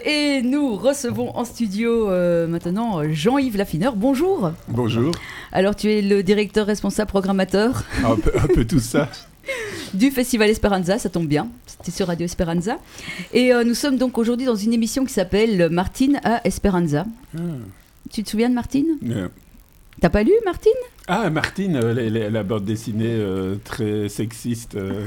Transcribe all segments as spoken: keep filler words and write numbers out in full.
Et nous recevons en studio euh, maintenant Jean-Yves Laffineur. Bonjour. Bonjour. Alors tu es le directeur responsable programmateur un, peu, un peu tout ça du Festival Esperanza, ça tombe bien, c'était sur Radio Esperanza. Et euh, nous sommes donc aujourd'hui dans une émission qui s'appelle Martine à Esperanza. Ah. Tu te souviens de Martine? Non. T'as pas lu Martine? Ah, Martine, euh, la, la, la bande dessinée euh, très sexiste. Euh.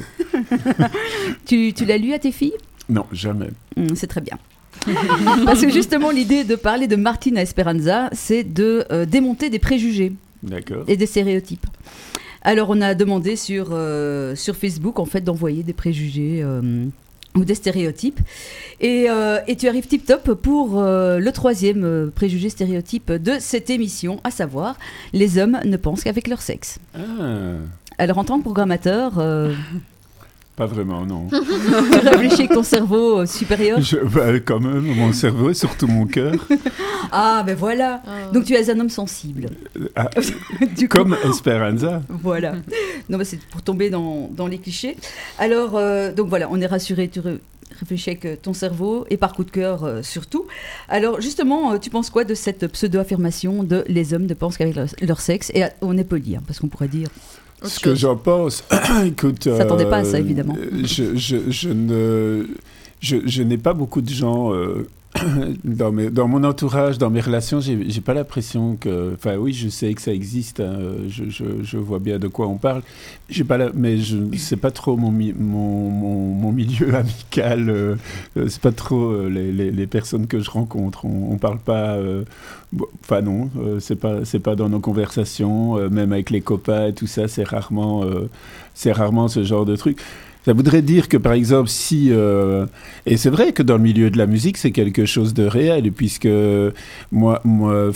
tu, tu l'as lu à tes filles? Non, jamais. Mmh, c'est très bien. Parce que justement, l'idée de parler de Martine à Esperanza, c'est de euh, démonter des préjugés. D'accord. Et des stéréotypes. Alors, on a demandé sur, euh, sur Facebook, en fait, d'envoyer des préjugés euh, ou des stéréotypes. Et, euh, et tu arrives tip-top pour euh, le troisième euh, préjugé stéréotype de cette émission, à savoir, les hommes ne pensent qu'avec leur sexe. Ah. Alors, en tant que programmateur... Euh, Pas vraiment, non. Tu réfléchis avec ton cerveau euh, supérieur? Je, bah, quand même, mon cerveau et surtout mon cœur. Ah, ben voilà. Oh. Donc tu es un homme sensible. Ah, du coup, comme Esperanza. Voilà. Non, bah, c'est pour tomber dans, dans les clichés. Alors, euh, donc voilà, on est rassuré, tu ré- réfléchis avec ton cerveau et par coup de cœur euh, surtout. Alors justement, euh, tu penses quoi de cette pseudo-affirmation de les hommes ne pensent qu'avec leur, leur sexe? Et on est poli, hein, parce qu'on pourrait dire... Ce que j'en pense, écoute... Ça s'attendait euh, pas à ça, évidemment. Je, je, je, ne, je, je n'ai pas beaucoup de gens... Euh, dans, mes, dans mon entourage, dans mes relations, j'ai, j'ai pas l'impression que... Enfin oui, je sais que ça existe, hein, je, je, je vois bien de quoi on parle, j'ai pas la, mais je, c'est pas trop mon, mon, mon, mon milieu amical, euh, c'est pas trop euh, les, les, les personnes que je rencontre, on, on parle pas... Euh, Enfin non, euh, c'est pas c'est pas dans nos conversations, euh, même avec les copains et tout ça, c'est rarement euh, c'est rarement ce genre de truc. Ça voudrait dire que, par exemple, si... Euh, et c'est vrai que dans le milieu de la musique, c'est quelque chose de réel, puisque moi... moi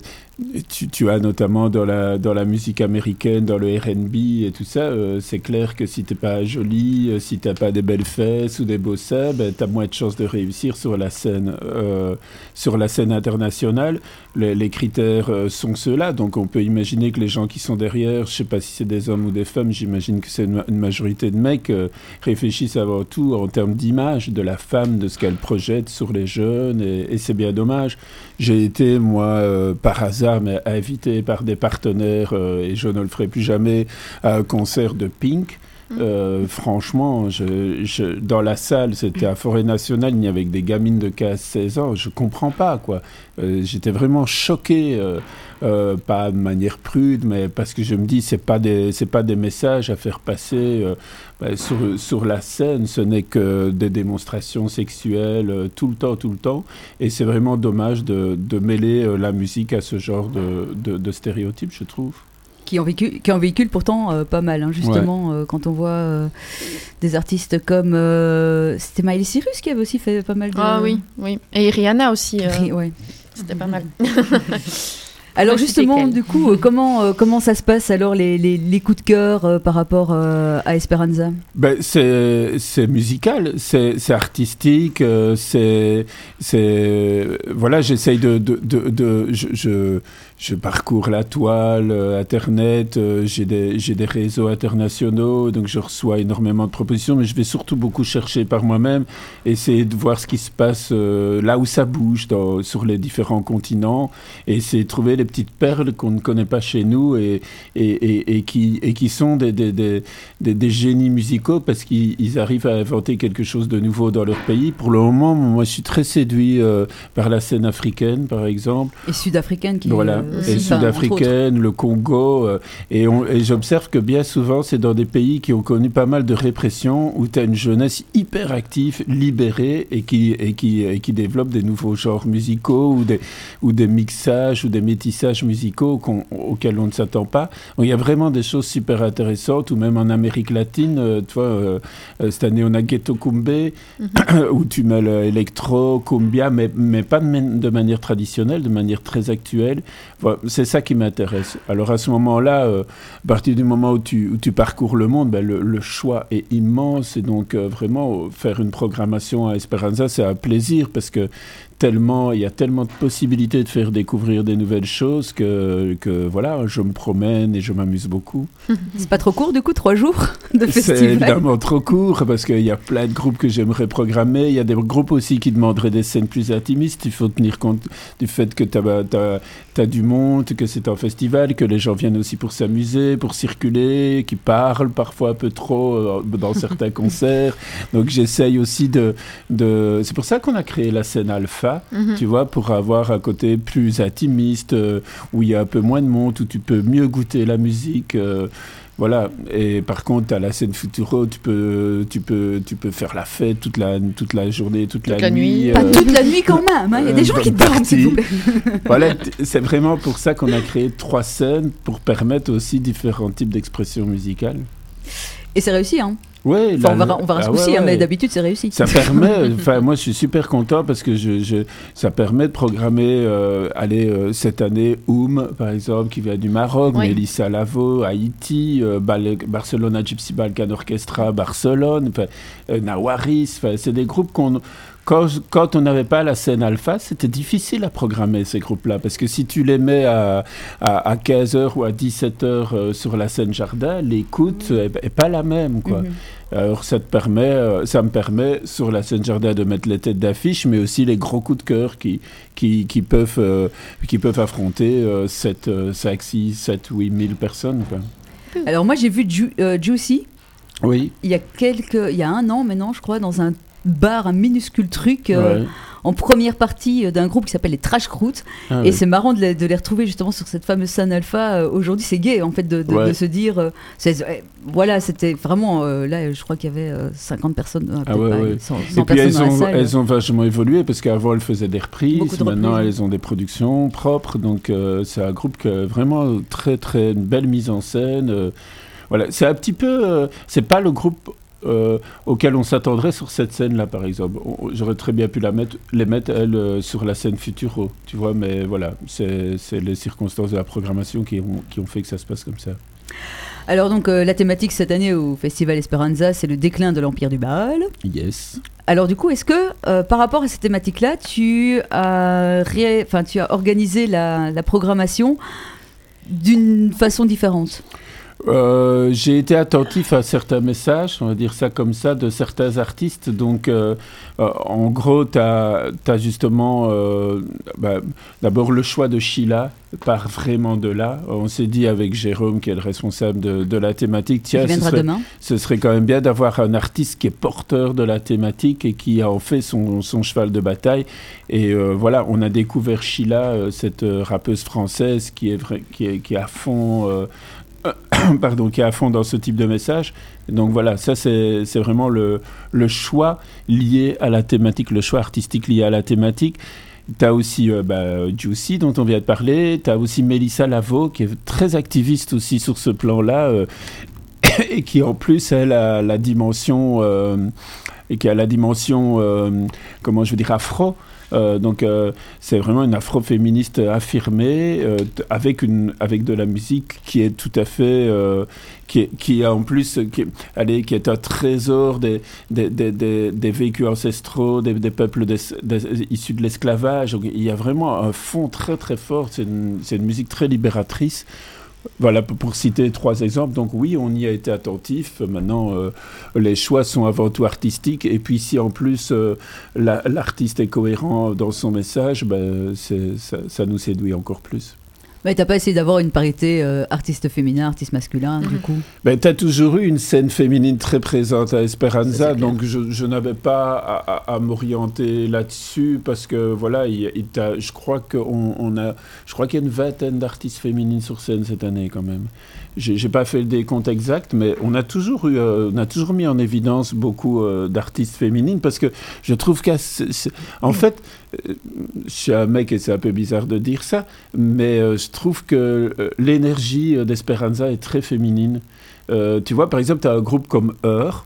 tu, tu as notamment dans la, dans la musique américaine, dans le R and B et tout ça, euh, c'est clair que si t'es pas jolie, euh, si t'as pas des belles fesses ou des beaux seins, ben, t'as moins de chances de réussir sur la scène, euh, sur la scène internationale. Les, les critères euh, sont ceux-là, donc on peut imaginer que les gens qui sont derrière, je sais pas si c'est des hommes ou des femmes, j'imagine que c'est une, une majorité de mecs, euh, réfléchissent avant tout en termes d'image de la femme, de ce qu'elle projette sur les jeunes, et, et c'est bien dommage. J'ai été, moi, euh, par hasard, mais invité par des partenaires, euh, et je ne le ferai plus jamais, à un concert de Pink. Euh, franchement, je, je, dans la salle, c'était à Forêt Nationale, il y avait des gamines de quinze seize ans, je comprends pas, quoi. Euh, j'étais vraiment choqué, euh, euh, pas de manière prude, mais parce que je me dis, c'est pas des, c'est pas des messages à faire passer euh, bah, sur, sur la scène, ce n'est que des démonstrations sexuelles euh, tout le temps, tout le temps, et c'est vraiment dommage de, de mêler euh, la musique à ce genre de, de, de stéréotypes, je trouve. Qui en véhicule, qui en véhicule pourtant euh, pas mal, hein, justement, ouais. euh, quand on voit euh, des artistes comme... Euh, c'était Miley Cyrus qui avait aussi fait pas mal de... Ah oui, oui. Et Rihanna aussi. Euh, Ri- ouais. C'était pas mal. Alors justement, du coup, euh, comment, euh, comment ça se passe alors les, les, les coups de cœur euh, par rapport euh, à Esperanza? Ben, c'est, c'est musical, c'est, c'est artistique, euh, c'est, c'est... Voilà, j'essaye de... de, de, de je, je, je parcours la toile, euh, Internet, euh, j'ai, des, j'ai des réseaux internationaux, donc je reçois énormément de propositions, mais je vais surtout beaucoup chercher par moi-même, essayer de voir ce qui se passe euh, là où ça bouge, dans, sur les différents continents, et essayer de trouver les petites perles qu'on ne connaît pas chez nous et, et, et, et, qui, et qui sont des, des, des, des, des génies musicaux parce qu'ils ils arrivent à inventer quelque chose de nouveau dans leur pays. Pour le moment, moi, je suis très séduit euh, par la scène africaine, par exemple. Et sud-africaine qui voilà. est aussi, et sud-africaine, le Congo. Euh, et, on, et j'observe que bien souvent, c'est dans des pays qui ont connu pas mal de répression où tu as une jeunesse hyper active, libérée et qui, et qui, et qui développe des nouveaux genres musicaux ou des, ou des mixages ou des métissages musicaux qu'on, auxquels on ne s'attend pas. Donc, il y a vraiment des choses super intéressantes, ou même en Amérique latine, euh, tu vois, euh, cette année on a Ghetto Kumbe, mm-hmm. où tu mets l'électro, cumbia, mais, mais pas de, man- de manière traditionnelle, de manière très actuelle. Voilà, c'est ça qui m'intéresse. Alors à ce moment-là, euh, à partir du moment où tu, où tu parcours le monde, ben, le, le choix est immense, et donc euh, vraiment faire une programmation à Esperanza, c'est un plaisir, parce que tellement, il y a tellement de possibilités de faire découvrir des nouvelles choses que, que voilà, je me promène et je m'amuse beaucoup. C'est pas trop court du coup, trois jours de festival? C'est évidemment trop court parce qu'il y a plein de groupes que j'aimerais programmer. Il y a des groupes aussi qui demanderaient des scènes plus intimistes. Il faut tenir compte du fait que tu as du monde, que c'est un festival, que les gens viennent aussi pour s'amuser, pour circuler, qui parlent parfois un peu trop dans certains concerts. Donc j'essaye aussi de, de... C'est pour ça qu'on a créé la scène Alpha. Mm-hmm. Tu vois, pour avoir un côté plus intimiste, euh, où il y a un peu moins de monde, où tu peux mieux goûter la musique. Euh, voilà. Et par contre, à la scène Futuro, tu peux, tu peux, tu peux faire la fête toute la, toute la journée, toute, toute la, la nuit. nuit. Pas euh, toute la nuit quand même. Hein. Il y a des gens qui dorment, s'il vous plaît. Voilà, c'est vraiment pour ça qu'on a créé trois scènes, pour permettre aussi différents types d'expressions musicales. Et c'est réussi, hein? Ouais, enfin, on verra, on verra ce ah, coup-ci, ouais, hein, mais d'habitude c'est réussi. Ça permet, enfin moi je suis super content parce que je, je, ça permet de programmer, euh, allez, euh, cette année, Oum par exemple, qui vient du Maroc, oui. Mélissa Lavo, Haïti, euh, Bal- Barcelona Gypsy Balkan Orchestra, Barcelone, euh, Nawaris, c'est des groupes qu'on... Quand, quand on n'avait pas la scène Alpha, c'était difficile à programmer ces groupes-là, parce que si tu les mets à, à, à quinze heures ou à dix-sept heures euh, sur la scène Jardin, l'écoute n'est mmh. pas la même, quoi. Mmh. Alors ça, te permet, euh, ça me permet sur la scène Jardin de mettre les têtes d'affiche, mais aussi les gros coups de cœur qui, qui, qui, peuvent, euh, qui peuvent affronter euh, sept, cinq, six, sept, huit mille personnes, quoi. Alors moi j'ai vu Ju- euh, Juicy, oui. il, y a quelques, il y a un an maintenant, je crois, dans un bar, un minuscule truc euh, ouais. en première partie d'un groupe qui s'appelle les Trash Croûtes. Ah, et oui. c'est marrant de les, de les retrouver justement sur cette fameuse scène Alpha. Euh, aujourd'hui, c'est gay en fait de, de, ouais. de se dire. Euh, c'est, euh, voilà, c'était vraiment. Euh, là, je crois qu'il y avait euh, cinquante personnes. Euh, ah ouais, pas, ouais. cent, cent et puis elles ont, salle, elles ont vachement évolué parce qu'avant elles faisaient des reprises. De maintenant reprises. Elles ont des productions propres. Donc euh, c'est un groupe qui a vraiment très, très une belle mise en scène. Euh, voilà, c'est un petit peu. Euh, c'est pas le groupe. Euh, auquel on s'attendrait sur cette scène-là, par exemple. On, j'aurais très bien pu la mettre, les mettre, elles, euh, sur la scène Futuro, tu vois, mais voilà, c'est, c'est les circonstances de la programmation qui ont, qui ont fait que ça se passe comme ça. Alors donc, euh, la thématique cette année au Festival Esperanza, c'est le déclin de l'Empire du Baal. Yes. Alors du coup, est-ce que, euh, par rapport à cette thématique-là, tu as, ré... enfin, tu as organisé la, la programmation d'une façon différente ? Euh, j'ai été attentif à certains messages, on va dire ça comme ça, de certains artistes. Donc, euh, euh, en gros, tu as justement euh, bah, d'abord le choix de Sheila part vraiment de là. On s'est dit avec Jérôme, qui est le responsable de, de la thématique, tiens, ce serait, ce serait quand même bien d'avoir un artiste qui est porteur de la thématique et qui a en fait son, son cheval de bataille. Et euh, voilà, on a découvert Sheila, euh, cette euh, rappeuse française qui est, vrai, qui est, qui est à fond... Euh, pardon, qui est à fond dans ce type de message. Donc voilà, ça c'est, c'est vraiment le, le choix lié à la thématique, le choix artistique lié à la thématique. Tu as aussi euh, bah, Juicy, dont on vient de parler. Tu as aussi Mélissa Lavo, qui est très activiste aussi sur ce plan-là, euh, et qui en plus a la, la dimension, euh, et qui a la dimension, euh, comment je veux dire, afro. Euh, donc euh, c'est vraiment une afro-féministe affirmée euh, t- avec, une, avec de la musique qui est tout à fait euh, qui, est, qui a en plus qui est, allez, qui est un trésor des, des, des, des, des vécus ancestraux des, des peuples des, des, issus de l'esclavage. Donc, il y a vraiment un fond très très fort, c'est une, c'est une musique très libératrice. Voilà, pour citer trois exemples. Donc oui, on y a été attentif. Maintenant, euh, les choix sont avant tout artistiques. Et puis si en plus euh, la, l'artiste est cohérent dans son message, ben, c'est, ça, ça nous séduit encore plus. Mais t'as pas essayé d'avoir une parité euh, artiste féminin, artiste masculin, mmh. du coup? Ben, t'as toujours eu une scène féminine très présente à Esperanza, donc je, je n'avais pas à, à, à m'orienter là-dessus parce que voilà, il, il t'a, je crois qu'on on a, je crois qu'il y a une vingtaine d'artistes féminines sur scène cette année quand même. J'ai, j'ai pas fait le décompte exact, mais on a toujours eu, euh, on a toujours mis en évidence beaucoup euh, d'artistes féminines parce que je trouve qu'en en fait, euh, je suis un mec et c'est un peu bizarre de dire ça, mais euh, je trouve que euh, l'énergie d'Esperanza est très féminine. Euh, tu vois, par exemple, tu as un groupe comme Heure,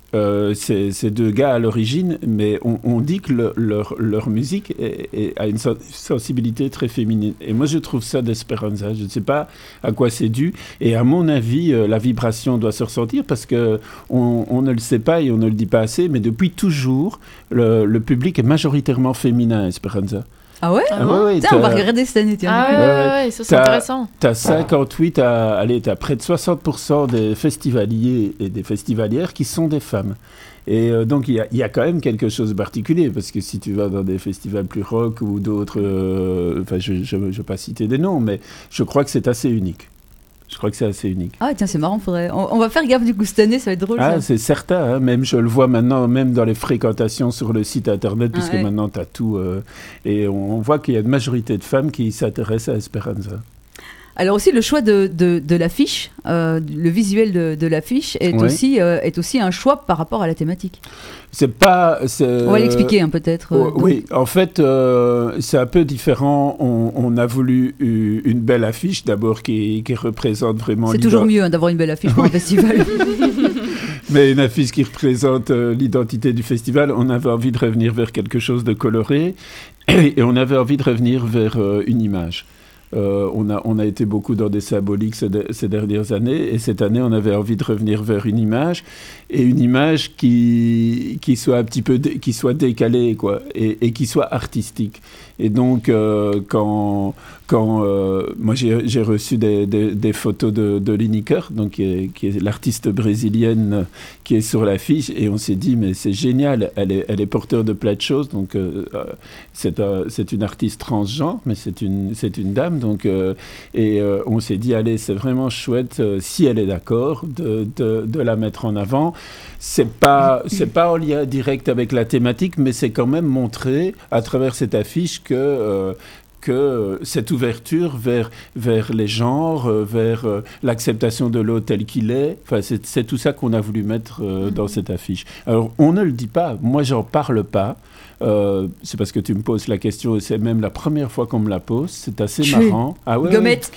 Euh, ces, ces deux gars à l'origine, mais on, on dit que le, leur, leur musique est, est, a une so- sensibilité très féminine. Et moi, je trouve ça d'Esperanza. Je ne sais pas à quoi c'est dû. Et à mon avis, euh, la vibration doit se ressentir parce qu'on on ne le sait pas et on ne le dit pas assez, mais depuis toujours, le, le public est majoritairement féminin à Esperanza. Ah ouais, Ah ouais, ouais, tiens, on va regarder cette année. Tiens. Ah ouais, ouais, ouais, ouais, ça c'est T'as- intéressant. T'as cinquante-huit à, allez, t'as près de soixante pour cent des festivaliers et des festivalières qui sont des femmes. Et euh, donc, il y, a- il y a quand même quelque chose de particulier, parce que si tu vas dans des festivals plus rock ou d'autres, euh, enfin, je ne vais pas citer des noms, mais je crois que c'est assez unique. Je crois que c'est assez unique. Ah tiens, c'est marrant, faudrait. On, on va faire gaffe du coup cette année, ça va être drôle. Ah, ça. c'est certain, hein, même je le vois maintenant, même dans les fréquentations sur le site internet, puisque Ah ouais. maintenant tu as tout. euh, et on, on voit qu'il y a une majorité de femmes qui s'intéressent à Esperanza. Alors aussi le choix de, de, de l'affiche, euh, le visuel de, de l'affiche est, Ouais. aussi, euh, est aussi un choix par rapport à la thématique. C'est pas. c'est- On va l'expliquer hein, peut-être. euh, Oh, oui, en fait, euh, c'est un peu différent. On, on a voulu u- une belle affiche d'abord qui, qui représente vraiment. C'est l'ident- toujours mieux hein, d'avoir une belle affiche pour un festival. Mais une affiche qui représente euh, l'identité du festival. On avait envie de revenir vers quelque chose de coloré et, et on avait envie de revenir vers euh, une image. Euh, on, a, on a été beaucoup dans des symboliques ces, de- ces dernières années et cette année on avait envie de revenir vers une image et une image qui, qui soit un petit peu dé- qui soit décalée quoi, et, et qui soit artistique. Et donc euh, quand, quand euh, moi j'ai, j'ai reçu des, des, des photos de, de Lineker, donc qui est, qui est l'artiste brésilienne qui est sur l'affiche et on s'est dit mais c'est génial, elle est, elle est porteur de plein de choses, donc euh, euh, c'est, un- c'est une artiste transgenre mais c'est une, c'est une dame. Donc, euh, et euh, on s'est dit, allez, c'est vraiment chouette, euh, si elle est d'accord, de, de, de la mettre en avant. C'est pas, c'est pas en lien direct avec la thématique, mais c'est quand même montrer à travers cette affiche que, euh, que euh, cette ouverture vers, vers les genres, euh, vers euh, l'acceptation de l'autre tel qu'il est, enfin, c'est, c'est tout ça qu'on a voulu mettre euh, dans cette affiche. Alors, on ne le dit pas, moi, j'en parle pas. Euh, c'est parce que tu me poses la question et c'est même la première fois qu'on me la pose. C'est assez Je suis marrant. Ah ouais, Gommette.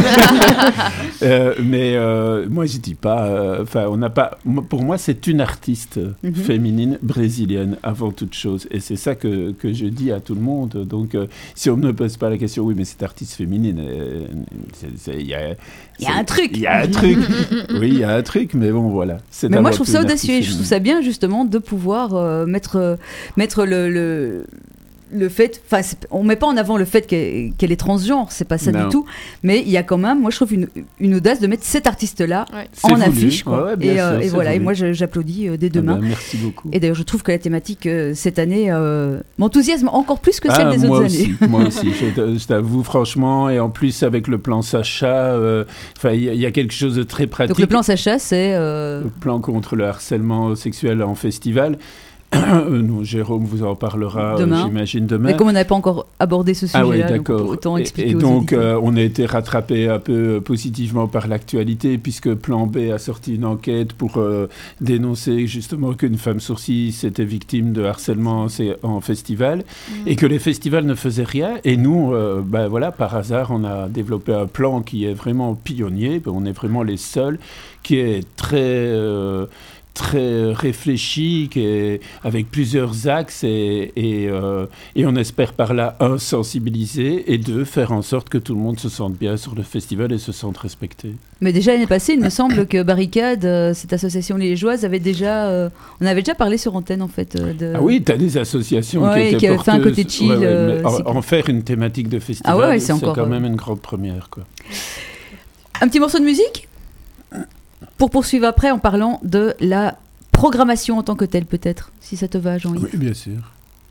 euh, mais euh, moi, je dis pas. Enfin, on n'a pas. moi- Pour moi, c'est une artiste Mhm. féminine brésilienne avant toute chose, et c'est ça que, que je dis à tout le monde. Donc, euh, si on ne me pose pas la question, oui, mais cette artiste féminine, euh, c'est- c'est- il y a, Il y a c'est- un truc. Il y a un truc. Oui, il y a un truc, mais bon, voilà. C'est Mais moi, avant je trouve tout ça une artiste audacieux. Je trouve féminine. ça bien, justement, de pouvoir euh, mettre, euh, mettre le, le, le fait. Enfin, c'est- on met pas en avant le fait qu'elle, qu'elle est transgenre, c'est pas ça Non. du tout. Mais il y a quand même, moi, je trouve une, une audace de mettre cet artiste-là Ouais. C'est en voulu. affiche. Quoi. Ouais, ouais, bien et, euh, sûr, et c'est voilà. Et voulu. moi, je- j'applaudis euh, dès Ah demain. ben, merci beaucoup. Et d'ailleurs, je trouve que la thématique euh, cette année euh, m'enthousiasme encore plus que celle Ah, des moi autres aussi, années. moi aussi, je, je t'avoue franchement, et en plus avec le plan Sacha, euh, enfin, il y, a- il y a quelque chose de très pratique. Donc le plan Sacha, c'est euh, Le plan contre le harcèlement sexuel en festival. Euh, non, Jérôme vous en parlera, euh, Demain. j'imagine, demain. mais comme on n'avait pas encore abordé ce Ah oui, sujet-là, donc d'accord. autant Et- expliquer et, aux donc, auditeurs. euh, on a été rattrapé un peu euh, positivement par l'actualité, puisque Plan B a sorti une enquête pour euh, dénoncer justement qu'une femme sur six était victime de harcèlement en, sé- en festival, et que les festivals ne faisaient rien. Et nous, euh, ben voilà, par hasard, on a développé un plan qui est vraiment pionnier. On est vraiment les seuls, qui est très... euh, très réfléchi, qui est avec plusieurs axes et, et, euh, et on espère par là, un, sensibiliser et deux, faire en sorte que tout le monde se sente bien sur le festival et se sente respecté. Mais déjà l'année passée, il me semble que Barricade, euh, cette association liégeoise, avait déjà, euh, on avait déjà parlé sur antenne en fait. euh, de... Ah oui, tu as des associations Ouais, qui étaient qui avaient fait un porteuses. côté chill, Ouais, ouais, mais euh, en, c'est en faire une thématique de festival, Ah ouais, ouais, c'est c'est, encore, quand euh, même une grande première, quoi. Un petit morceau de musique pour poursuivre après en parlant de la programmation en tant que telle peut-être, si ça te va Jean-Yves. Oui, bien sûr.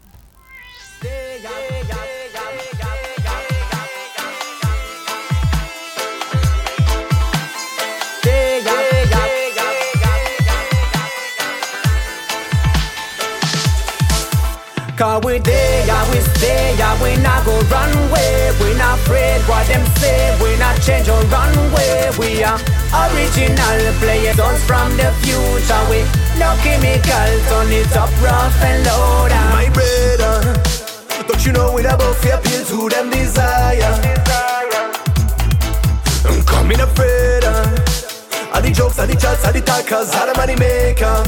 Cause we there, yeah, we stay, yeah, we not go run away. We not afraid what them say, we not change or run away. We are original players, sons from the future. We no chemical, turn it up rough and loud. My brother, don't you know it about fear appeal to them desire? I'm coming afraid, uh, All the jokes, all the chats, all the talkers, all the money maker.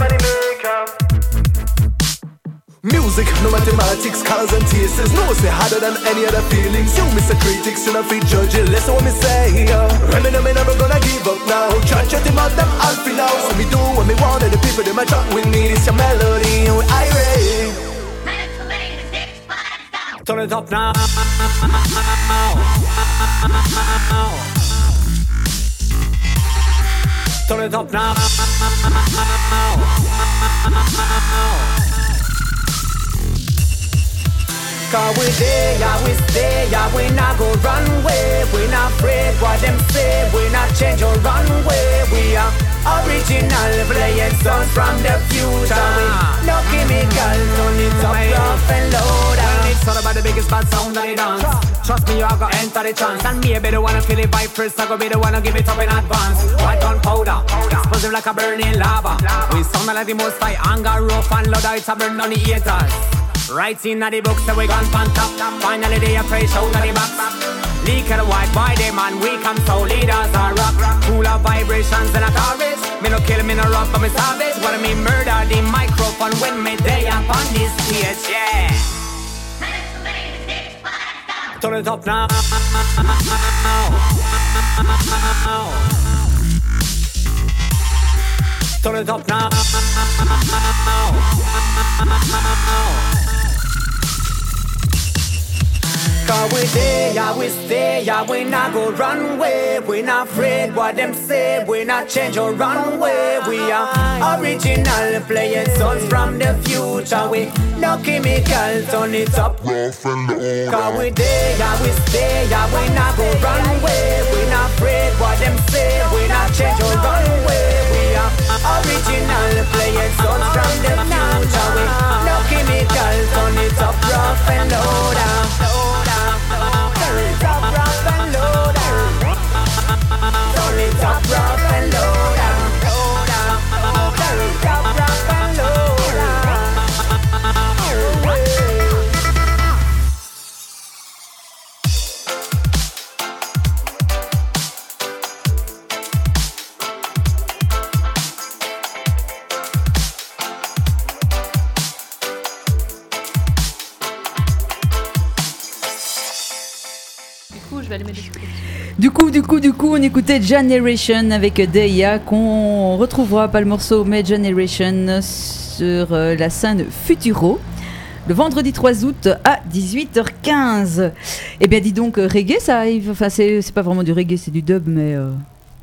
Music, no mathematics, colors and tastes. No, say harder than any other feelings. You, Mister Critics, you know, free judge it. Listen what me say. Uh. Remember, me never gonna give up now. Try to them out them alpha now. So me do what me want, and the people they might chat with me. It's your melody, and we irate. Turn it up now. Turn it up now. Cause we there, yeah, we stay, yeah, we not go run away. We not afraid what them say, we not change or run away. We are original, playing songs from the future. We no chemical, turn it up, rough and loud. It's all about the biggest bad sound that it dance. Trust me, you are gonna enter the trance. And maybe the one to feel it vibe first, I go be the one to give it up in advance. White gunpowder, explosive like a burning lava. We sound like the most high anger, rough and loud, it's a burn on the haters. Right in the books that we gone pan top. Finally they a praise show to the box. Leak of the white boy, they man, we come so leaders are rock. Full of vibrations and a courage. Me no kill, me no rock, but me savage. What I mean murder the microphone when me day up on this stage, yeah. Turn it up now. Turn it up now. Cause we there, yeah, we stay, yeah, we not go run away. We not afraid what them say, we not change or run away. We are original, playing songs from the future. We no chemical, turn it up. Cause we there, yeah, we stay, yeah, we not go run away. We not afraid what them say, we not change or run away. We are original, playing songs from the future. We no chemical, turn it up, rough and low down. Turn it up, rough and low down. Turn it up, rough and low down. Turn it up, rough and low Du coup, du coup, du coup, on écoutait Generation avec Deya, qu'on retrouvera, pas le morceau, mais Generation sur euh, la scène Futuro, le vendredi trois août à dix-huit heures quinze. Eh bien, dis donc, reggae, ça arrive. Enfin, c'est, c'est pas vraiment du reggae, c'est du dub, mais... Euh...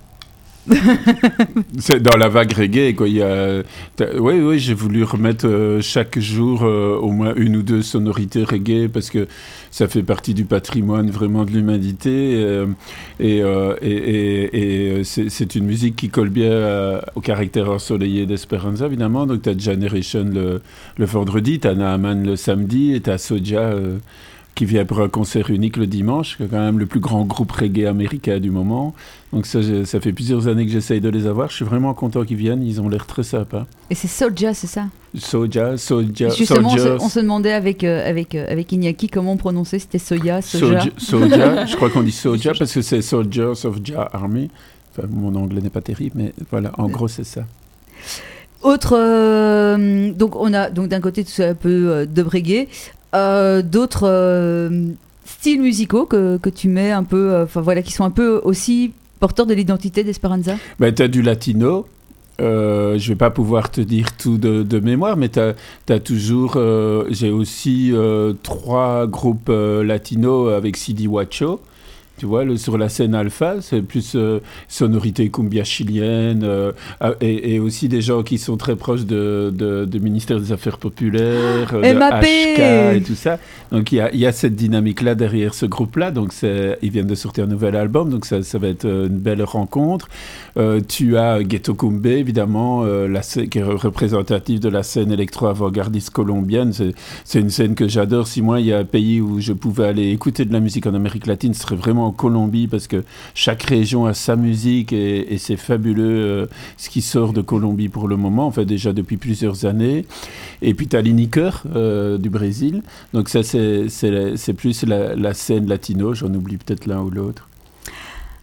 C'est dans la vague reggae, quoi. Il y a... Oui, oui, j'ai voulu remettre euh, chaque jour euh, au moins une ou deux sonorités reggae parce que ça fait partie du patrimoine vraiment de l'humanité euh, et, euh, et, et, et c'est, c'est une musique qui colle bien à, au caractère ensoleillé d'Esperanza, évidemment. Donc, tu as Generation le, le vendredi, tu as Naaman le samedi et tu as Soja euh, qui vient pour un concert unique le dimanche, qui est quand même le plus grand groupe reggae américain du moment. Donc ça, ça fait plusieurs années que j'essaye de les avoir. Je suis vraiment content qu'ils viennent, ils ont l'air très sympas. Et c'est Soja, c'est ça? Soja, Soja, justement, Soja. On, se, on se demandait avec, euh, avec, euh, avec Iñaki comment on prononçait, c'était Soya, Soja. Soja, Soja. Je crois qu'on dit Soja parce que c'est Soldiers of Jah Army. Enfin, mon anglais n'est pas terrible, mais voilà, en gros, c'est ça. Autre, euh, donc on a donc d'un côté tout ça un peu euh, de reggae, euh, d'autres euh, styles musicaux que, que tu mets un peu, enfin euh, voilà, qui sont un peu aussi porteurs de l'identité d'Esperanza. Ben, tu as du latino. Euh, je vais pas pouvoir te dire tout de, de mémoire, mais tu as toujours... Euh, j'ai aussi euh, trois groupes euh, latinos avec Sidi Huacho. Tu vois, le, sur la scène alpha, c'est plus euh, sonorité cumbia chilienne euh, et, et aussi des gens qui sont très proches de, de, de ministère des Affaires populaires, euh, de H K et tout ça. Donc il y a, y a cette dynamique-là derrière ce groupe-là. Donc c'est, ils viennent de sortir un nouvel album, donc ça, ça va être une belle rencontre. Euh, tu as Ghetto Kumbe, évidemment, euh, la, qui est représentative de la scène électro-avant-gardiste colombienne. C'est, c'est une scène que j'adore. Si moi, il y a un pays où je pouvais aller écouter de la musique en Amérique latine, ce serait vraiment en Colombie, parce que chaque région a sa musique et, et c'est fabuleux euh, ce qui sort de Colombie pour le moment, enfin déjà depuis plusieurs années. Et puis tu as l'Iniker euh, du Brésil. Donc ça, c'est, c'est, c'est plus la, la scène latino. J'en oublie peut-être l'un ou l'autre.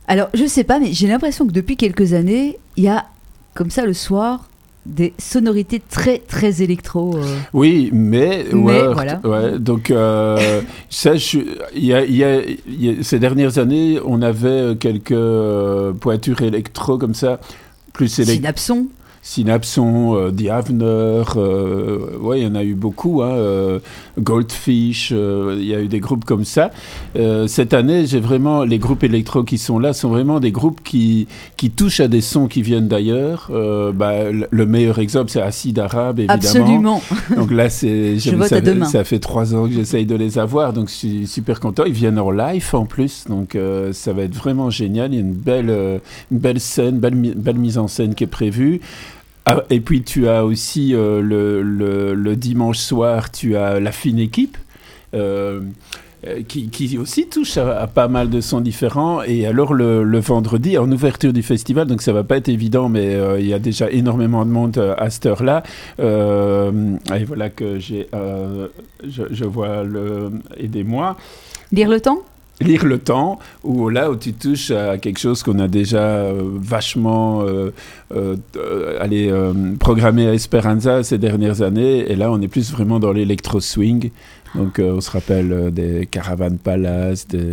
Alors, je sais pas, mais j'ai l'impression que depuis quelques années, il y a, comme ça, le soir, des sonorités très, très électro. Euh... Oui, mais... Mais, ouais, voilà. Ouais, donc, euh, ça, je, y a, y a, y a, ces dernières années, on avait quelques euh, pointures électro comme ça, plus électro... Synapson. Synapson, euh, The Avener, euh, ouais, il y en a eu beaucoup, hein, euh, Goldfish, il euh, y a eu des groupes comme ça. Euh, cette année, j'ai vraiment, les groupes électro qui sont là sont vraiment des groupes qui, qui touchent à des sons qui viennent d'ailleurs. Euh, bah, le, le meilleur exemple, c'est Acid Arabe, évidemment. Absolument. Donc là, c'est, je vote ça, à demain. Ça fait trois ans que j'essaye de les avoir, donc je suis super content. Ils viennent en live en plus, donc euh, ça va être vraiment génial. Il y a une belle, euh, une belle scène, belle, belle mise en scène qui est prévue. Ah, et puis tu as aussi euh, le, le, le dimanche soir, tu as la fine équipe euh, qui, qui aussi touche à, à pas mal de sons différents. Et alors le, le vendredi, en ouverture du festival, donc ça va pas être évident, mais euh, il y a déjà énormément de monde à cette heure-là. Euh, et voilà que j'ai, euh, je, je vois le, aidez-moi. Lire le temps ? Lire le temps, où là où tu touches à quelque chose qu'on a déjà euh, vachement euh, euh, euh, allez, euh, programmé à Esperanza ces dernières années, et là on est plus vraiment dans l'électro-swing, donc euh, on se rappelle euh, des Caravan Palace, des,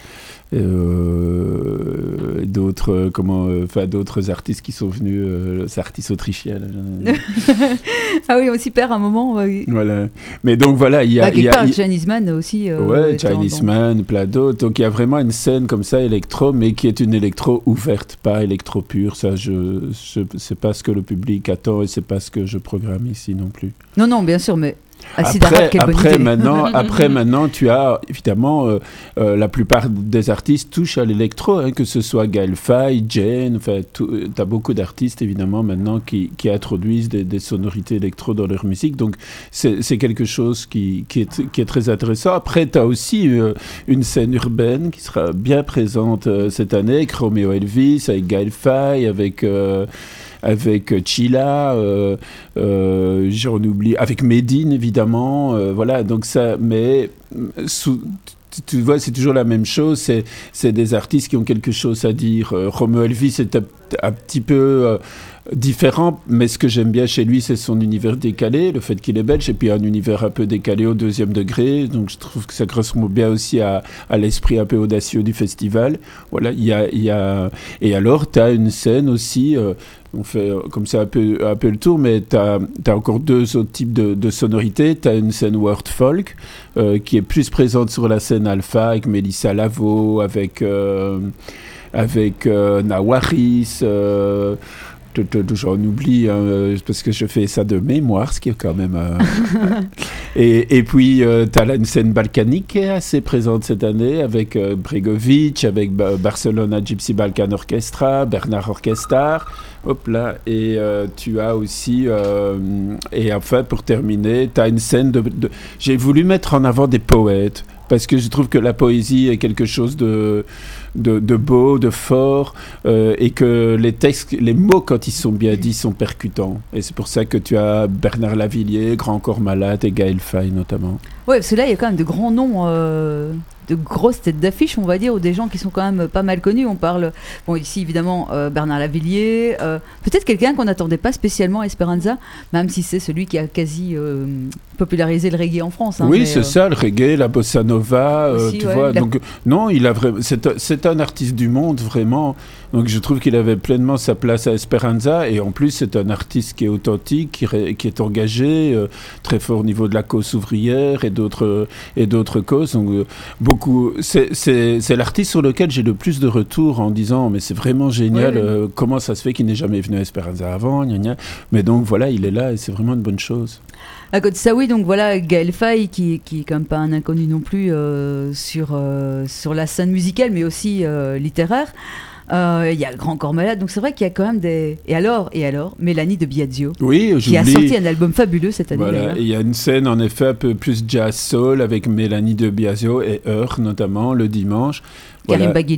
euh, d'autres, euh, comment, enfin euh, d'autres artistes qui sont venus, euh, ces artistes autrichiens. Là, ah oui, on s'y perd un moment. Oui. Voilà. Mais donc voilà, il y a... Bah, quelque y a, part, y... Chinese Man aussi. Euh, ouais, Chinese Man, plein d'autres. Donc il y a vraiment une scène comme ça, électro, mais qui est une électro ouverte, pas électro pure. Ça, je, je c'est pas ce que le public attend et c'est pas ce que je programme ici non plus. Non, non, bien sûr, mais... Acid après, Arabe, après, maintenant, après maintenant, tu as évidemment euh, euh, la plupart des artistes touchent à l'électro, hein, que ce soit Gaël Faye, Jane, enfin, tu as beaucoup d'artistes évidemment maintenant qui, qui introduisent des, des sonorités électro dans leur musique, donc c'est, c'est quelque chose qui, qui, est, qui est très intéressant. Après, tu as aussi euh, une scène urbaine qui sera bien présente euh, cette année, avec Romeo Elvis, avec Gaël Faye, avec... Euh, avec Chila, euh, euh, j'en oublie, avec Medine évidemment, euh, voilà, donc ça, mais sous, tu, tu vois, c'est toujours la même chose, c'est, c'est des artistes qui ont quelque chose à dire. Euh, Romeo Elvis est un, un petit peu euh, différent, mais ce que j'aime bien chez lui, c'est son univers décalé, le fait qu'il est belge, et puis un univers un peu décalé au deuxième degré, donc je trouve que ça correspond bien aussi à, à l'esprit un peu audacieux du festival. Voilà, il y a, y a... Et alors, tu as une scène aussi... Euh, on fait comme ça un peu, un peu le tour, mais tu as encore deux autres types de, de sonorités. Tu as une scène world folk euh, qui est plus présente sur la scène alpha, avec Mélissa Lavo, avec, euh, avec euh, Nawaris, euh, j'en oublie, hein, parce que je fais ça de mémoire, ce qui est quand même... Euh, et, et puis, euh, tu as une scène balkanique qui est assez présente cette année, avec euh, Bregovic, avec ba- Barcelona Gypsy Balkan Orchestra, Bernard Orchestar, hop là, et euh, tu as aussi... Euh, et enfin, pour terminer, tu as une scène de, de... J'ai voulu mettre en avant des poètes, parce que je trouve que la poésie est quelque chose de, de, de beau, de fort, euh, et que les textes, les mots, quand ils sont bien dits, sont percutants. Et c'est pour ça que tu as Bernard Lavillier, Grand Corps Malade et Gaël Faye notamment. Oui, parce que là, il y a quand même de grands noms, euh, de grosses têtes d'affiche, on va dire, ou des gens qui sont quand même pas mal connus. On parle, bon, ici, évidemment, euh, Bernard Lavillier, euh, peut-être quelqu'un qu'on n'attendait pas spécialement à Esperanza, même si c'est celui qui a quasi euh, popularisé le reggae en France. Hein, oui, mais, c'est euh... ça, le reggae, la bossa nova, euh, aussi, tu ouais, vois. la... Donc, non, il a vraiment, c'est, c'est un artiste du monde, vraiment. Donc, je trouve qu'il avait pleinement sa place à Esperanza. Et en plus, c'est un artiste qui est authentique, qui, ré, qui est engagé, euh, très fort au niveau de la cause ouvrière et d'autres, et d'autres causes. Donc, euh, beaucoup... C'est, c'est, c'est l'artiste sur lequel j'ai le plus de retours en disant mais c'est vraiment génial, oui, oui. Euh, comment ça se fait qu'il n'est jamais venu à Esperanza avant, gna gna. Mais donc voilà, il est là et c'est vraiment une bonne chose. À côté de ça, oui, donc voilà, Gaël Faye, qui, qui est quand même pas un inconnu non plus euh, sur, euh, sur la scène musicale, mais aussi euh, littéraire. Il euh, y a le Grand Corps Malade, donc c'est vrai qu'il y a quand même des... Et alors, et alors, Mélanie de Biagio, oui, qui a sorti un album fabuleux cette année. Voilà, il y a une scène en effet un peu plus jazz soul avec Mélanie de Biagio et Heure notamment le dimanche. Karim voilà. Baghili.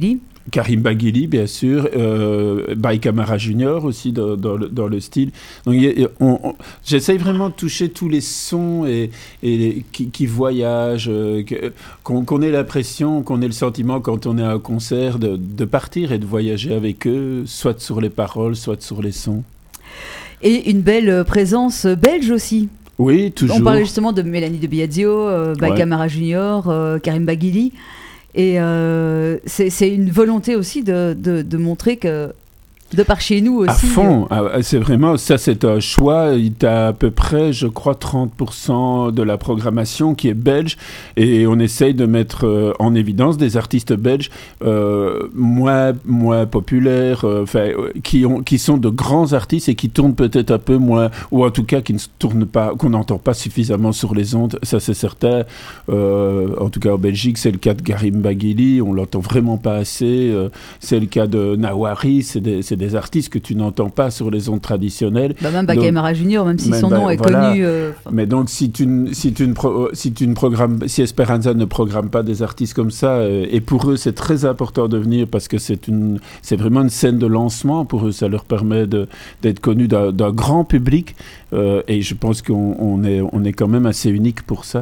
Karim Baghili, bien sûr, euh, By Camara Junior aussi dans, dans, le, dans le style. Donc, y a, on, on, j'essaye vraiment de toucher tous les sons et, et les, qui, qui voyagent, euh, qu'on, qu'on ait l'impression, qu'on ait le sentiment quand on est à un concert de, de partir et de voyager avec eux, soit sur les paroles, soit sur les sons. Et une belle présence belge aussi. Oui, toujours. On parlait justement de Mélanie de Biagio, euh, By Ouais. Camara Junior, euh, Karim Baghili. Et euh, c'est, c'est une volonté aussi de, de, de montrer que, de par chez nous aussi. À fond, euh... c'est vraiment, ça c'est un choix. Il y a à peu près, je crois, trente pour cent de la programmation qui est belge et on essaye de mettre euh, en évidence des artistes belges euh, moins, moins populaires, euh, qui, ont, qui sont de grands artistes et qui tournent peut-être un peu moins, ou en tout cas qui ne tournent pas, qu'on n'entend pas suffisamment sur les ondes, ça c'est certain. Euh, en tout cas en Belgique, c'est le cas de Karim Baghili, on l'entend vraiment pas assez. Euh, c'est le cas de Nawari, c'est des, c'est des artistes que tu n'entends pas sur les ondes traditionnelles. Bah même By Camara Junior, même si même son bah, nom est voilà. connu. Euh, Mais donc, si tu, ne- si tu, ne pro- si tu ne programmes, si Esperanza ne programme pas des artistes comme ça, euh, et pour eux, c'est très important de venir parce que c'est une, c'est vraiment une scène de lancement pour eux. Ça leur permet de, d'être connus d'un, d'un grand public. Euh, et je pense qu'on on est, on est quand même assez unique pour ça.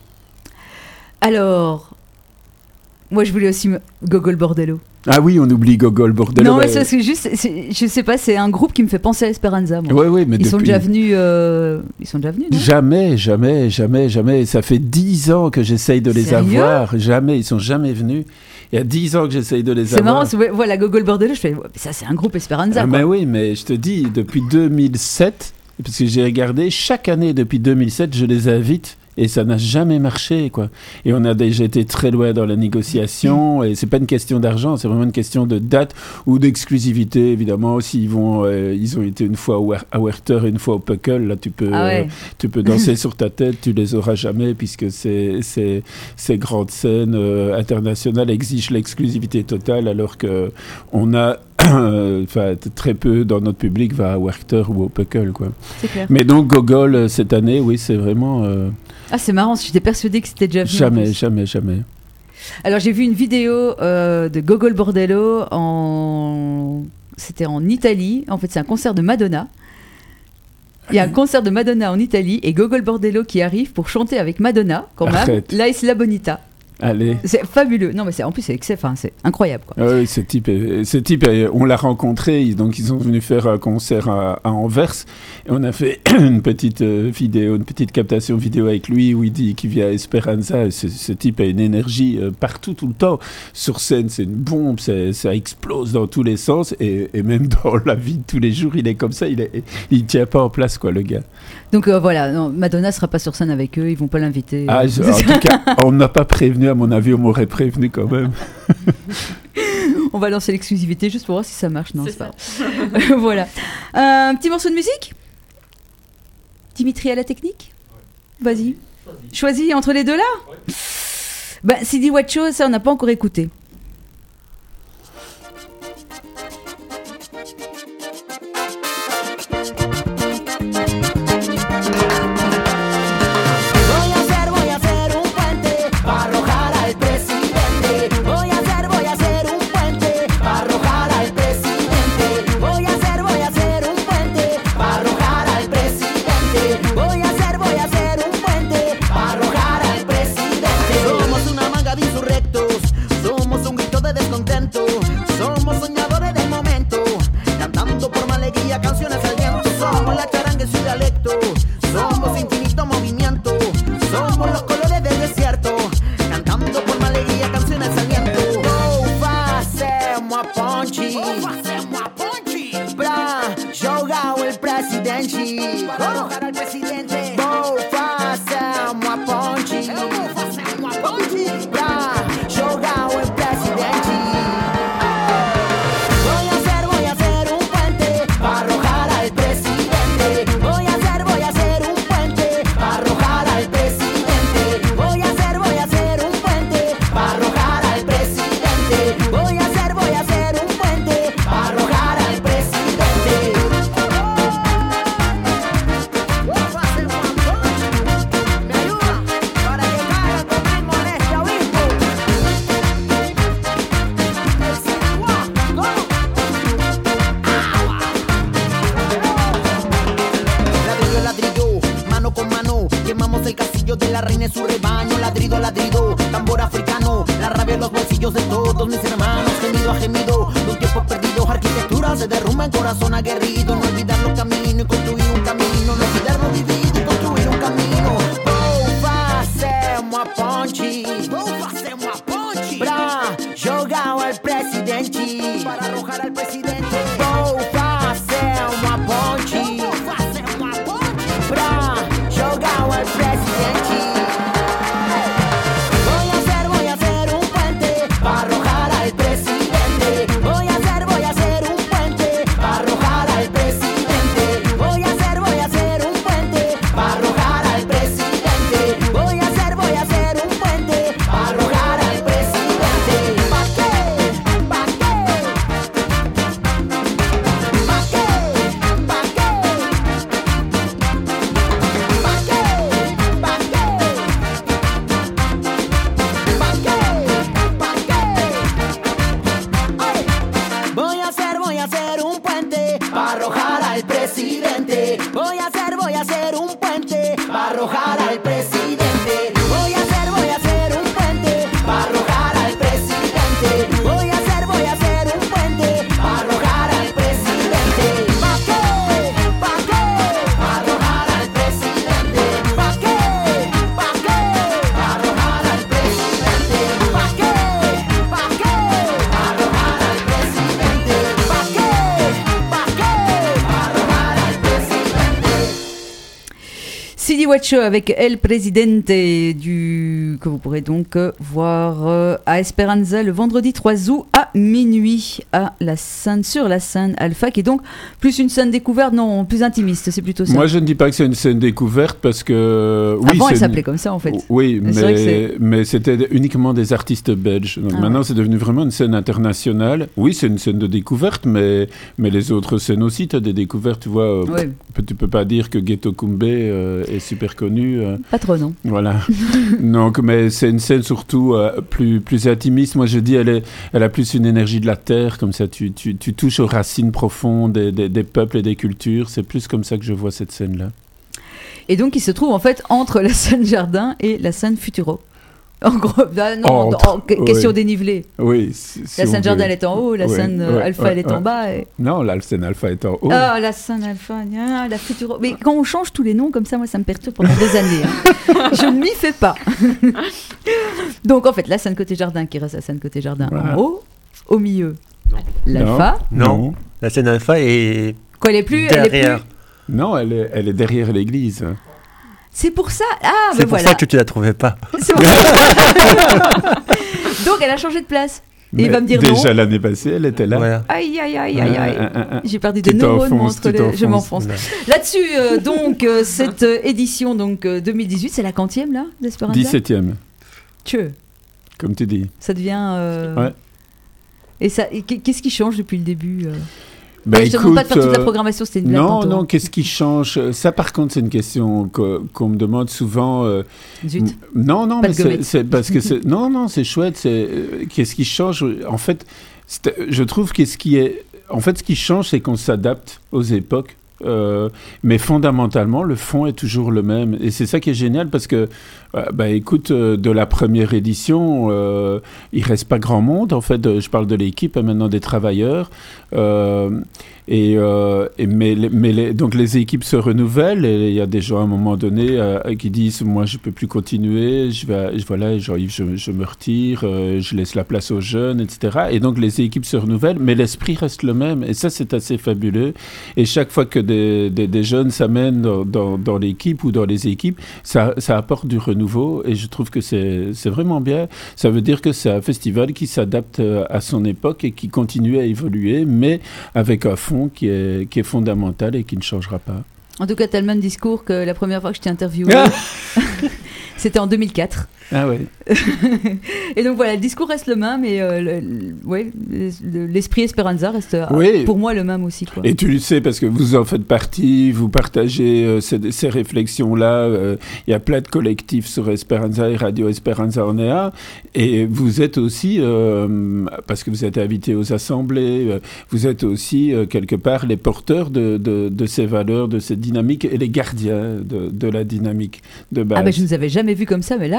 Alors, moi je voulais aussi me... Gogol Bordello. Ah oui, on oublie Gogol Bordello. Non, mais ouais. ça, c'est juste, c'est- je sais pas, c'est un groupe qui me fait penser à Esperanza. Moi. Ouais, ouais, mais Ils sont depuis- déjà venus. euh, Ils sont déjà venus. Non Jamais, jamais, jamais, jamais. Ça fait dix ans que j'essaye de les Sérieux avoir. Jamais, ils sont jamais venus. Il y a dix ans que j'essaye de les c'est avoir. marrant. c'est- Voilà, Gogol Bordello. Je fais, ouais, ça, c'est un groupe Esperanza. Ah, quoi. mais oui, mais je te dis, depuis deux mille sept, parce que j'ai regardé, chaque année depuis deux mille sept, je les invite. Et ça n'a jamais marché, quoi. Et on a déjà été très loin dans la négociation. Et c'est pas une question d'argent, c'est vraiment une question de date ou d'exclusivité, évidemment. S'ils vont, euh, ils ont été une fois au Wer- à Werther et une fois au Puckle, là, tu peux, Ah ouais. euh, tu peux danser sur ta tête, tu les auras jamais, puisque c'est, c'est, ces grandes scènes euh, internationales exigent l'exclusivité totale, alors que on a, enfin, très peu dans notre public va à Werther ou au Puckle, quoi. C'est clair. Mais donc Gogol euh, cette année, oui, c'est vraiment euh, Ah, c'est marrant. J'étais persuadée que c'était déjà venu. en jamais, plus. jamais, jamais. Alors j'ai vu une vidéo euh, de Gogol Bordello en... C'était en Italie. En fait, c'est un concert de Madonna. Il y a un concert de Madonna en Italie et Gogol Bordello qui arrive pour chanter avec Madonna, quand même, Arrête. La Isla Bonita. Allez. C'est fabuleux. Non, mais c'est, en plus, c'est, excès- enfin, c'est incroyable. Quoi. Ah oui, ce type, est- ce type est- on l'a rencontré, ils- donc ils sont venus faire un concert à, à Anvers, et on a fait une petite euh, vidéo, une petite captation vidéo avec lui où il dit qu'il vient à Esperanza. Et ce, ce type a une énergie euh, partout, tout le temps. Sur scène, c'est une bombe, c'est- ça explose dans tous les sens, et, et même dans la vie de tous les jours, il est comme ça, il est, il tient pas en place, quoi, le gars. Donc euh, voilà, non, Madonna sera pas sur scène avec eux, ils vont pas l'inviter. Ah, je- en tout cas, on n'a pas prévenu, à mon avis, on m'aurait prévenu quand même. On va lancer l'exclusivité juste pour voir si ça marche. Non, C'est c'est, pas grave. Voilà. Un petit morceau de musique Dimitri à la technique Vas-y. Choisis entre les deux là Bah, C D Watch Show, ça on n'a pas encore écouté. Voy a hacer, voy a hacer un puente para arrojar al presidente. Voy a hacer, voy a hacer un puente para arrojar al presidente. Voy a hacer, voy a hacer un puente para arrojar al presidente. Voy a hacer, voy a hacer un puente para arrojar al presidente. Somos una manga de insurrectos, somos bolsillos de todos mis hermanos, gemido a gemido, de un tiempo perdido, arquitectura se derrumba en corazón aguerrido, no olvidar los caminos y construir un camino, no olvidar lo vivido y construir un camino. Vou fazer uma ponte, vou fazer uma ponte, pra jogar al presidente, para arrojar al presidente. Vou fazer uma ponte, vou fazer uma ponte, pra jogar al presidente. Watch avec El Presidente du que vous pourrez donc voir euh, à Esperanza le vendredi trois août à minuit à la scène sur la scène Alpha, qui est donc plus une scène découverte, non, plus intimiste, c'est plutôt ça. Moi je ne dis pas que c'est une scène découverte parce que oui, avant elle une... s'appelait comme ça en fait. Oui, mais, mais, mais c'était uniquement des artistes belges. Donc ah, maintenant ouais. c'est devenu vraiment une scène internationale. Oui, c'est une scène de découverte, mais mais les autres scènes aussi, tu as des découvertes, tu vois. Oui. P- tu peux pas dire que Ghetto Kumbe euh, est super connu. Euh, pas trop, non. Voilà. Donc, mais c'est une scène surtout euh, plus, plus intimiste. Moi, je dis, elle, est, elle a plus une énergie de la terre, comme ça, tu, tu, tu touches aux racines profondes des, des, des peuples et des cultures. C'est plus comme ça que je vois cette scène-là. Et donc, il se trouve en fait entre la scène Jardin et la scène Futuro. En gros, bah non, entre, en, en, question oui. dénivelée. Oui. Si, si la scène Jardin, elle est en haut, la oui, scène oui, Alpha, oui, elle est oui. en bas. Et... Non, la scène Alpha est en haut. Ah, la scène Alpha, ah, la Futuro. Mais quand on change tous les noms comme ça, moi, ça me perturbe pendant des années. Hein. Je ne m'y fais pas. Donc, en fait, la scène côté Jardin qui reste la scène côté Jardin voilà. en haut, au milieu, non. l'Alpha. Non. non, la scène Alpha est. Quoi, elle est plus. Derrière. Elle est plus... Non, elle est, elle est derrière l'église. C'est pour ça. Ah, c'est ben pour voilà. ça que tu la trouvais pas. C'est pour ça. Donc elle a changé de place. Et il va me dire déjà non. Déjà l'année passée, elle était là. Voilà. Aïe, aïe, aïe, aïe, aïe. Ah, ah, ah, J'ai perdu des neurones entre les... Je m'enfonce. Là. Là-dessus, euh, donc, euh, cette euh, édition donc, euh, deux mille dix-huit, c'est la quantième, là, d'Esperanza ? dix-septième. Tcheu. Comme tu dis. Ça devient... Euh... Ouais. Et ça, et qu'est-ce qui change depuis le début euh... Ben ouais, je ne te demande pas de faire toute la euh, programmation, c'était une blague. Non, tantôt. non, qu'est-ce qui change ? Ça, par contre, c'est une question que, qu'on me demande souvent. Euh, Zut. M- non, non, pas mais de c'est, c'est parce que c'est. Non, non, c'est chouette. C'est, euh, qu'est-ce qui change ? En fait, c'est, je trouve que ce qui est. En fait, ce qui change, c'est qu'on s'adapte aux époques. Euh, mais fondamentalement, le fond est toujours le même. Et c'est ça qui est génial parce que, euh, bah, écoute, euh, de la première édition, euh, il reste pas grand monde. En fait, je parle de l'équipe, hein, maintenant des travailleurs. Euh, et, euh, et mais, mais les, donc les équipes se renouvellent et il y a des gens à un moment donné euh, qui disent moi je peux plus continuer, je vais, je, voilà, je, je, je me retire, euh, je laisse la place aux jeunes, et cetera. Et donc les équipes se renouvellent, mais l'esprit reste le même. Et ça c'est assez fabuleux. Et chaque fois que des, des, des jeunes s'amènent dans, dans, dans l'équipe ou dans les équipes, ça, ça apporte du renouveau. Et je trouve que c'est, c'est vraiment bien. Ça veut dire que c'est un festival qui s'adapte à son époque et qui continue à évoluer, mais avec un fond qui est, qui est fondamental et qui ne changera pas. En tout cas, tu as le même discours que la première fois que je t'ai interviewé. C'était en deux mille quatre. Ah ouais. Et donc voilà, le discours reste le même et euh, le, le, ouais, le, l'esprit Esperanza reste oui. pour moi le même aussi. Quoi. Et tu le sais parce que vous en faites partie, vous partagez euh, ces, ces réflexions-là. Il euh, y a plein de collectifs sur Esperanza et Radio Esperanza en est un. Et vous êtes aussi, euh, parce que vous êtes invité aux assemblées, euh, vous êtes aussi euh, quelque part les porteurs de, de, de ces valeurs, de cette dynamique et les gardiens de, de la dynamique de base. Ah ben je ne vous avais jamais vu comme ça, mais là...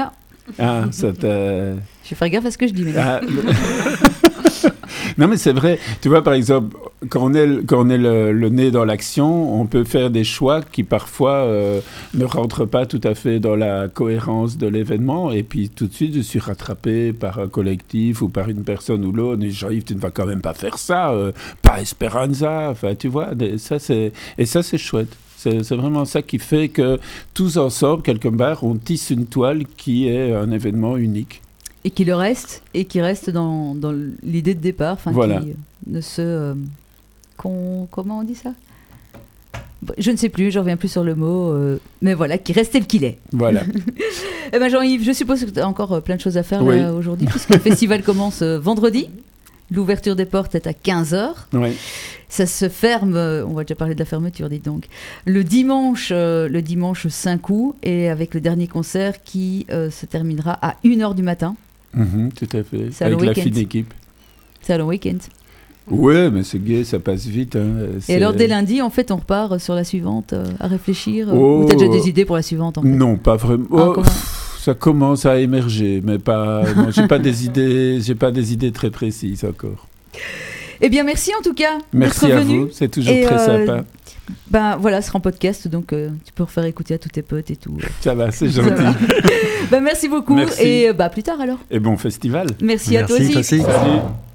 Ah, ça t'a... Je vais faire gaffe à ce que je dis maintenant. Ah, non, mais c'est vrai. Tu vois, par exemple, quand on est, quand on est le, le nez dans l'action, on peut faire des choix qui parfois euh, ne rentrent pas tout à fait dans la cohérence de l'événement. Et puis tout de suite, je suis rattrapé par un collectif ou par une personne ou l'autre. Et Jean-Yves, tu ne vas quand même pas faire ça. Euh, pas Esperanza. Enfin, tu vois, des, ça, c'est, et ça, c'est chouette. C'est, c'est vraiment ça qui fait que tous ensemble, quelque part, on tisse une toile qui est un événement unique. Et qui le reste, et qui reste dans, dans l'idée de départ, enfin Voilà. qui ne se... euh, qu'on- comment on dit ça? Je ne sais plus, je reviens plus sur le mot, euh, mais voilà, qui reste tel qu'il est. Voilà. Eh ben Jean-Yves, je suppose que tu as encore euh, plein de choses à faire Oui. là, aujourd'hui, puisque le festival commence euh, vendredi. L'ouverture des portes est à quinze heures. Oui. Ça se ferme, euh, on va déjà parler de la fermeture, dites donc, le dimanche, euh, le dimanche cinq août, et avec le dernier concert qui euh, se terminera à une heure du matin. Mhm, tout à fait. C'est Avec le la week-end. fine équipe. C'est à le week-end. Ouais, mais c'est gai, ça passe vite. Hein. Et C'est- alors, dès lundi, en fait, on repart sur la suivante euh, à réfléchir. euh, Oh. Ou t'as déjà des idées pour la suivante, en fait? Non, pas vraiment. Ah, Oh, comment pff, ça commence à émerger, mais pas. Non, j'ai pas des idées. J'ai pas des idées très précises encore. Eh bien, merci en tout cas Merci d'être à venu. vous. C'est toujours Et, très euh, sympa. Ben voilà, ce sera en podcast, donc euh, tu peux refaire écouter à tous tes potes et tout. Ça va, c'est Ça gentil. va. Ben merci beaucoup Merci. et euh, bah plus tard alors. Et bon festival. Merci, à toi Merci, aussi. toi aussi. Salut.